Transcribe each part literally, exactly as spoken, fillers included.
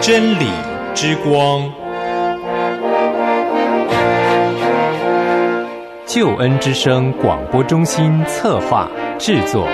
真理之光， 救恩之声广播中心策划制作。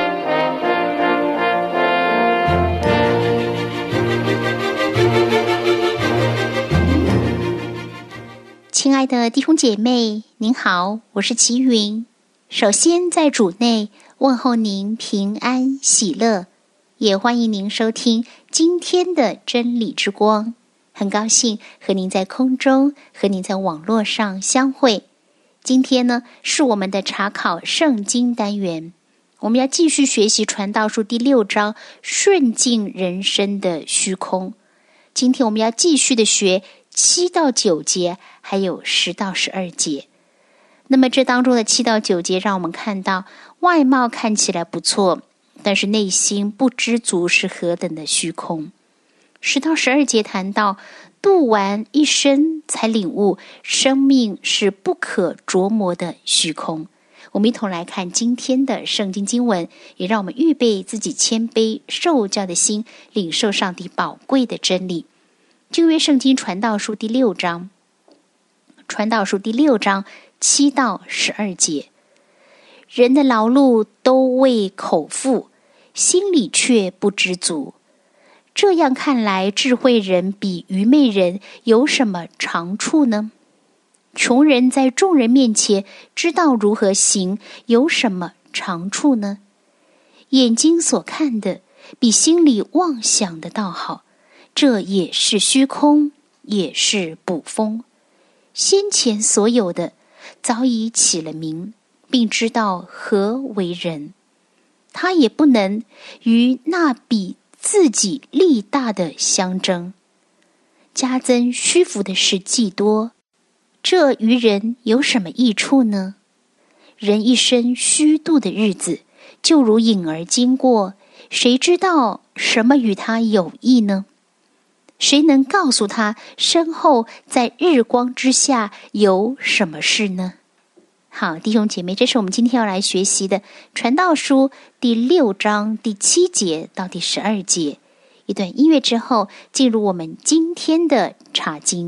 亲爱的弟兄姐妹，您好，我是齐云。首先在主内问候您平安喜乐，也欢迎您收听今天的真理之光。很高兴和您在空中，和您在网络上相会。今天呢，是我们的查考圣经单元，我们要继续学习传道书第六章顺境人生的虚空。今天我们要继续的学七到九节，还有十到十二节。那么这当中的七到九节，让我们看到外貌看起来不错，但是内心不知足是何等的虚空。十到十二节谈到度完一生才领悟生命是不可琢磨的虚空。我们一同来看今天的圣经经文，也让我们预备自己谦卑受教的心，领受上帝宝贵的真理。旧约圣经传道书第六章，传道书第六章七到十二节，人的劳碌都为口腹，心里却不知足。这样看来，智慧人比愚昧人有什么长处呢？穷人在众人面前知道如何行，有什么长处呢？眼睛所看的比心里妄想的倒好，这也是虚空，也是捕风。先前所有的早已起了名，并知道何为人，他也不能与那比自己力大的相争。加增虚浮的事既多，这于人有什么益处呢？人一生虚度的日子，就如影儿经过，谁知道什么与他有益呢？谁能告诉他身后在日光之下有什么事呢？好，弟兄姐妹，这是我们今天要来学习的传道书第六章第七节到第十二节。一段音乐之后，进入我们今天的查经。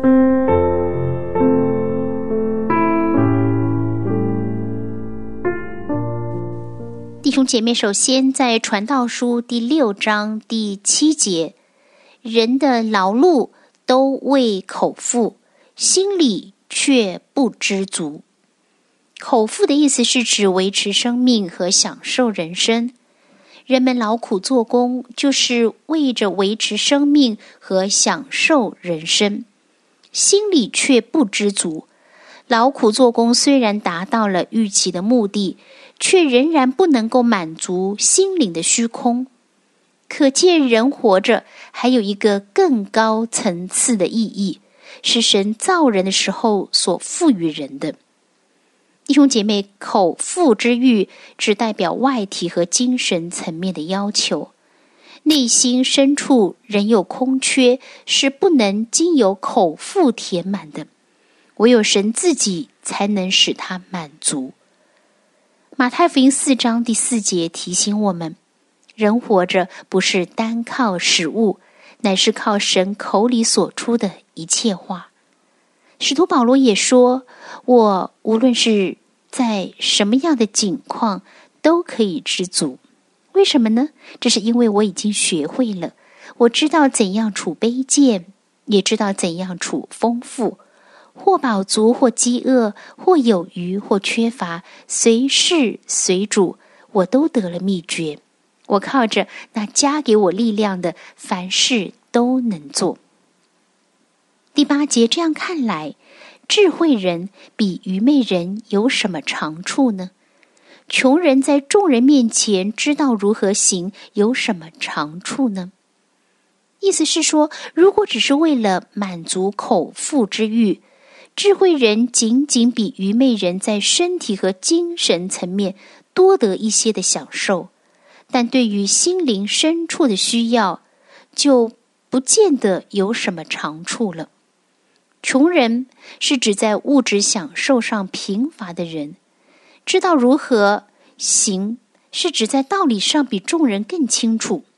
弟兄姐妹，首先在传道书第六章第七节，人的劳碌都为口腹，心里却不知足。口腹的意思是指维持生命和享受人生。人们劳苦做工，就是为着维持生命和享受人生，心里却不知足。劳苦做工虽然达到了预期的目的，却仍然不能够满足心灵的虚空。可见人活着还有一个更高层次的意义，是神造人的时候所赋予人的。弟兄姐妹，口腹之欲只代表外体和精神层面的要求，内心深处仍有空缺，是不能经由口腹填满的，唯有神自己才能使它满足。马太福音四章第四节提醒我们，人活着不是单靠食物，乃是靠神口里所出的一切话。使徒保罗也说，我无论是在什么样的境况都可以知足。为什么呢？这是因为我已经学会了，我知道怎样处卑贱，也知道怎样处丰富，或饱足或饥饿，或有余或缺乏，随事随主，我都得了秘诀。我靠着那加给我力量的，凡事都能做。第八节，这样看来，智慧人比愚昧人有什么长处呢？穷人在众人面前知道如何行，有什么长处呢？意思是说，如果只是为了满足口腹之欲，智慧人仅仅比愚昧人在身体和精神层面多得一些的享受，但对于心灵深处的需要，就不见得有什么长处了。穷人是指在物质享受上贫乏的人，知道如何行是指在道理上比众人更清楚，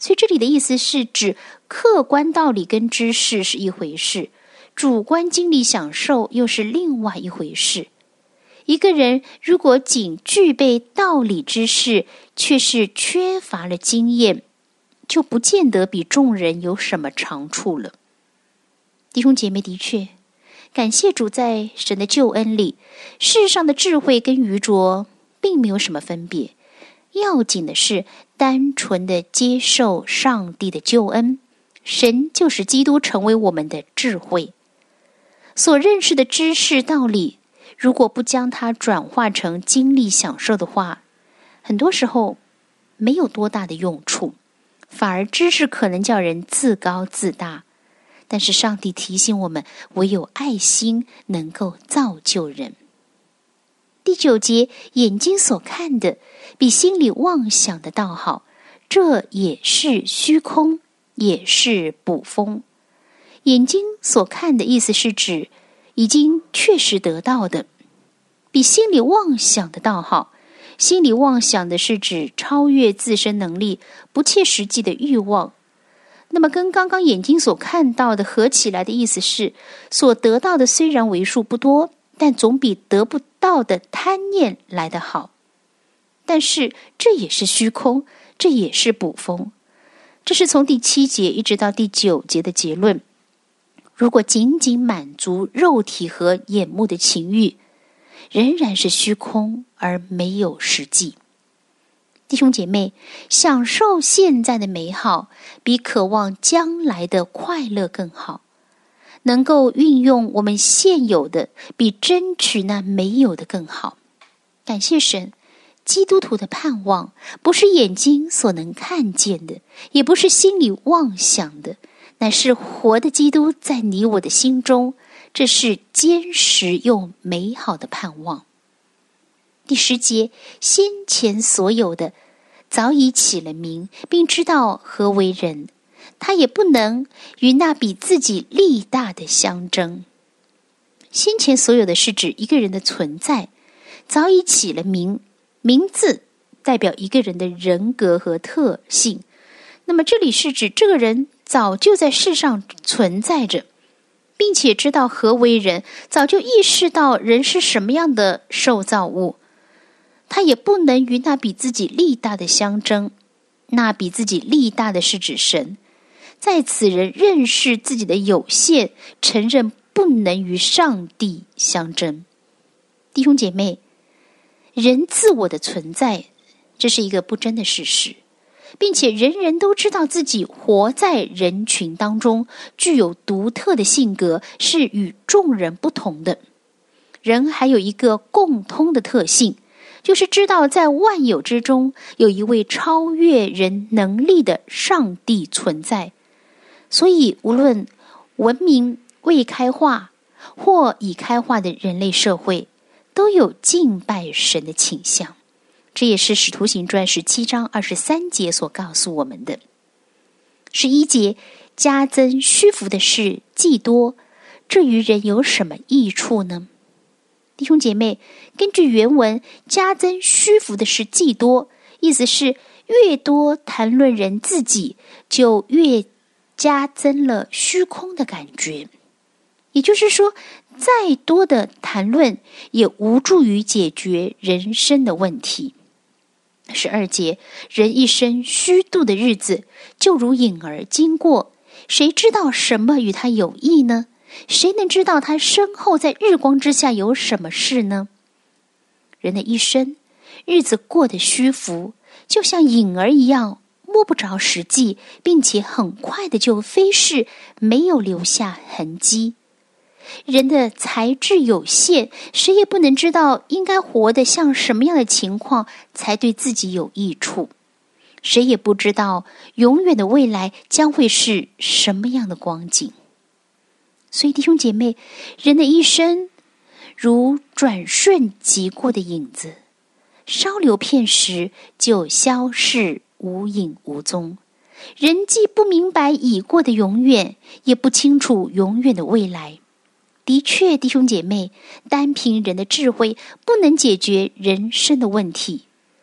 所以这里的意思是指客观道理跟知识是一回事，主观经历享受又是另外一回事。一个人如果仅具备道理知识，却是缺乏了经验，就不见得比众人有什么长处了。弟兄姐妹，的确感谢主，在神的救恩里，世上的智慧跟愚拙并没有什么分别，要紧的是单纯的接受上帝的救恩，神就使基督成为我们的智慧。所认识的知识道理，如果不将它转化成经历享受的话，很多时候没有多大的用处，反而知识可能叫人自高自大。但是上帝提醒我们，唯有爱心能够造就人。第九节，眼睛所看的比心里妄想的倒好，这也是虚空，也是捕风。眼睛所看的意思是指已经确实得到的，比心里妄想的倒好。心里妄想的是指超越自身能力、不切实际的欲望。那么跟刚刚眼睛所看到的合起来的意思是，所得到的虽然为数不多，但总比得不到的贪念来得好。但是这也是虚空，这也是捕风。这是从第七节一直到第九节的结论。如果仅仅满足肉体和眼目的情欲，仍然是虚空而没有实际。弟兄姐妹，享受现在的美好，比渴望将来的快乐更好。能够运用我们现有的，比争取那没有的更好。感谢神，基督徒的盼望不是眼睛所能看见的，也不是心里妄想的，乃是活的基督在你我的心中，这是坚实又美好的盼望。第十节，先前所有的早已起了名，并知道何为人，他也不能与那比自己力大的相争。先前所有的是指一个人的存在，早已起了名，名字代表一个人的人格和特性。那么这里是指这个人早就在世上存在着，并且知道何为人，早就意识到人是什么样的受造物。他也不能与那比自己力大的相争，那比自己力大的是指神。在此人认识自己的有限，承认不能与上帝相争。弟兄姐妹，人自我的存在，这是一个不争的事实，并且人人都知道自己活在人群当中，具有独特的性格，是与众人不同的。人还有一个共通的特性，就是知道在万有之中有一位超越人能力的上帝存在。所以无论文明未开化或已开化的人类社会，都有敬拜神的倾向。这也是使徒行传十七章二十三节所告诉我们的。十一节，加增虚浮的事既多，这于人有什么益处呢？弟兄姐妹，根据原文，加增虚浮的事既多，意思是越多谈论人自己，就越加增了虚空的感觉。也就是说，再多的谈论也无助于解决人生的问题。十二节，人一生虚度的日子，就如影儿经过，谁知道什么与他有益呢？谁能知道他身后在日光之下有什么事呢？人的一生，日子过得虚浮，就像影儿一样，摸不着实际，并且很快的就飞逝，没有留下痕迹。人的才智有限，谁也不能知道应该活得像什么样的情况才对自己有益处。谁也不知道永远的未来将会是什么样的光景。所以弟兄姐妹，人的一生如转瞬即过的影子，稍留片时就消逝无影无踪。人既不明白已过的永远，也不清楚永远的未来。的确，弟兄姐妹，单凭人的智慧不能解决人生的问题。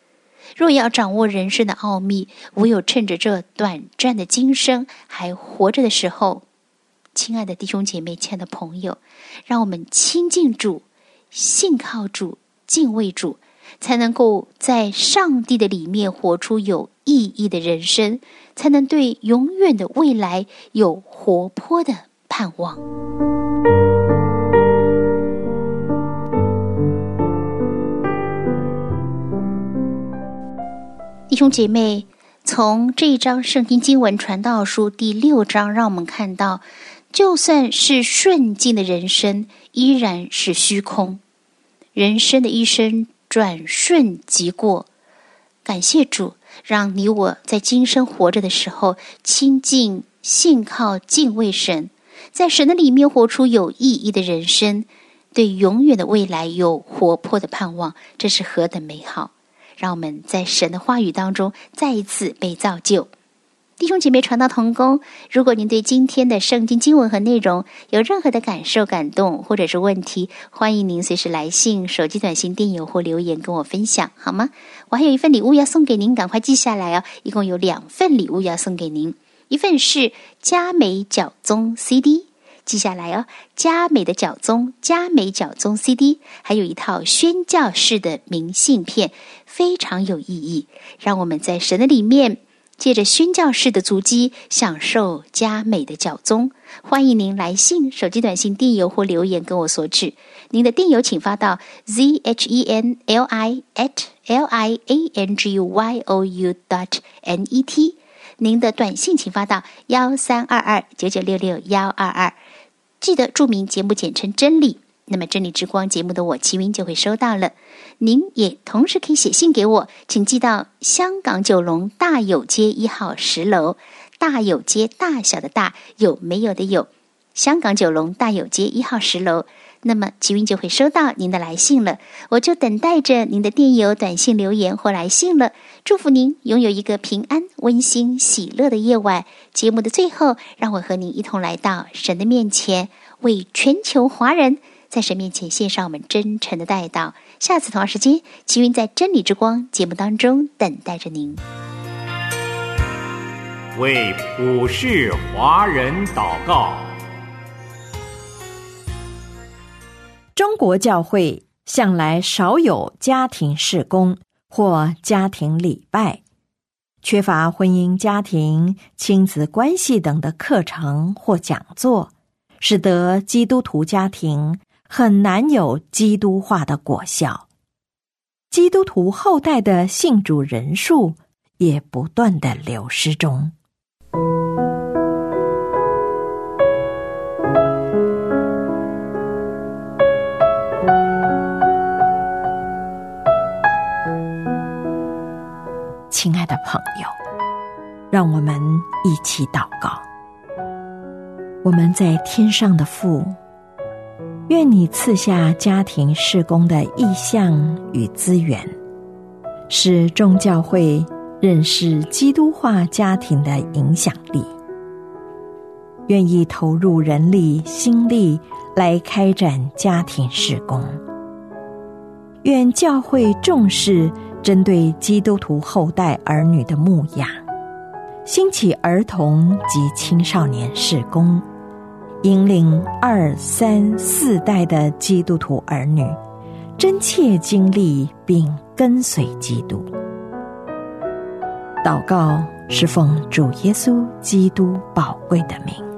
若要掌握人生的奥秘，唯有趁着这短暂的今生还活着的时候。亲爱的弟兄姐妹，亲爱的朋友，让我们亲近主，信靠主，敬畏主，才能够在上帝的里面活出有意义的人生，才能对永远的未来有活泼的盼望。弟兄姐妹，从这一章圣经经文传道书第六章，让我们看到就算是顺境的人生依然是虚空，人生的一生转瞬即过。感谢主，让你我在今生活着的时候亲近、信靠、敬畏神，在神的里面活出有意义的人生，对永远的未来有活泼的盼望，这是何等美好！让我们在神的话语当中再一次被造就。弟兄姐妹传道同工，如果您对今天的圣经经文和内容有任何的感受、感动或者是问题，欢迎您随时来信、手机短信、电邮或留言跟我分享，好吗？我还有一份礼物要送给您，赶快记下来哦！一共有两份礼物要送给您，一份是佳美教宗 C D， 记下来哦，佳美的教宗、佳美教宗 C D， 还有一套宣教士的明信片，非常有意义，让我们在神的里面借着宣教士的足迹，享受佳美的教宗。欢迎您来信、手机短信、电邮或留言跟我索取。您的电邮请发到 z h e n l i at l i a n g y o u dot n e t。您的短信请发到幺三二二九九六六幺二二。记得注明节目简称真理。那么真理之光节目的我齐云就会收到了。您也同时可以写信给我，请寄到香港九龙大有街一号十楼，大有街大小的大，有没有的有，香港九龙大有街一号十楼。那么齐云就会收到您的来信了，我就等待着您的电邮、短信、留言或来信了。祝福您拥有一个平安、温馨、喜乐的夜晚。节目的最后，让我和您一同来到神的面前，为全球华人在神面前献上我们真诚的代祷。下次同样时间，齐云在真理之光节目当中等待着您。 为普世华人祷告。 中国教会向来少有家庭事工或家庭礼拜，缺乏婚姻家庭、亲子关系等的课程或讲座，使得基督徒家庭很难有基督化的果效。基督徒后代的信主人数也不断的流失中。亲爱的朋友，让我们一起祷告。我们在天上的父，愿你赐下家庭事工的意向与资源，使众教会认识基督化家庭的影响力，愿意投入人力心力来开展家庭事工。愿教会重视针对基督徒后代儿女的牧养，兴起儿童及青少年事工，引领二三四代的基督徒儿女真切经历并跟随基督。祷告是奉主耶稣基督宝贵的名。